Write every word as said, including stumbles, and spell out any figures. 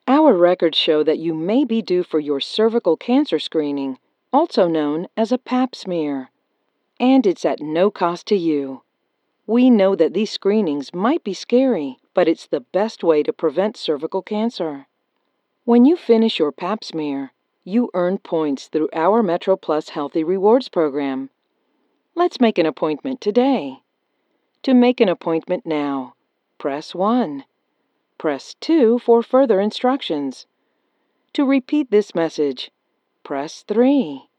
Our records show that you may be due for your cervical cancer screening, also known as a pap smear. And it's at no cost to you. We know that these screenings might be scary, but it's the best way to prevent cervical cancer. When you finish your pap smear, you earn points through our Metro Plus Healthy Rewards program. Let's make an appointment today. To make an appointment now, press one. Press two for further instructions. To repeat this message, press three.